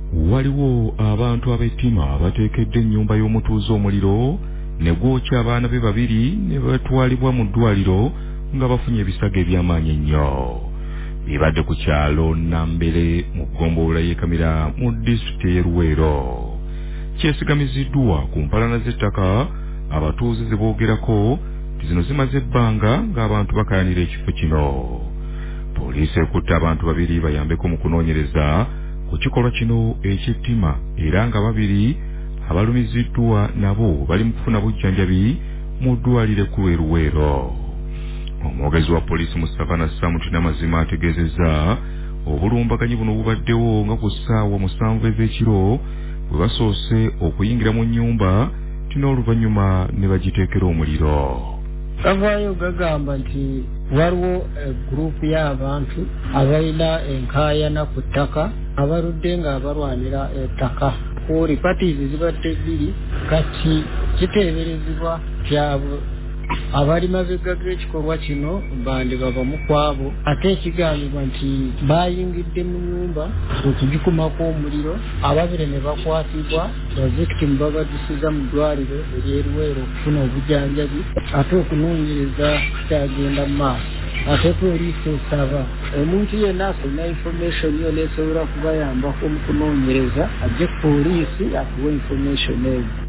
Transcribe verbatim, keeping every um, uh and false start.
waliwo abantu ab'ettima bateekedde ennyumba y'omutuuze omuliro ne gwokya abaana be babiri ne batwalibwa mu ddwaliro nga bafunye ebisago eby'amaanyi ennyo. Bibadde ku kyalo Nambere mu ggombolola y'ekamira mu disitulikiti y'e Luweero. Kyesigamiziddwa ku mpalana z'ettaka abatuuze ze boogerako zino zimaze ebbanga ng'abantu bakayanira ekifo kino. Poliisi ekutte abantu babiri bayambeko mu kunoonyereza ku kikolwa kino eky'ettima era nga babiri abalumiziddwa nabo bali mu kufuna bujjanjabi mu ddwaliro ekkulu e Luweero. Omwogezi wa poliisi mu Savannah Sam Tinamazima ategeezezza obulumbaganyi buno bubaddewo nga ku ssaawa musanvu ez'ekiro bwe basoose okuyingira mu nnyumba n'oluvannyuma ne bagiteekera omuliro. Gavaayo gagamba nti waliwo gurupu y'abantu abalina enkaayana ku ttaka abaludde nga abalwanira ettaka. Ku ripatiizi zibadde bbiri kati kiteeberezebwa kyabwe abali mabega g'ekikolwa kino bandibaba mu kwabo ate ekigambibwa nti bayingidde mu nnyumba okugikumako omuliro ababiri ne bakwatibwa victim babaddisiza mu ddwaliro ery'e Luweero okufuna obujjanjabi ate okunoonyereza kyagenda mu maaso. Ate poliisi esaba omuntu yenna afuna information yonna esobola kubayambako mu kunoonyereza ajje ku poliisi akuwa information eyo.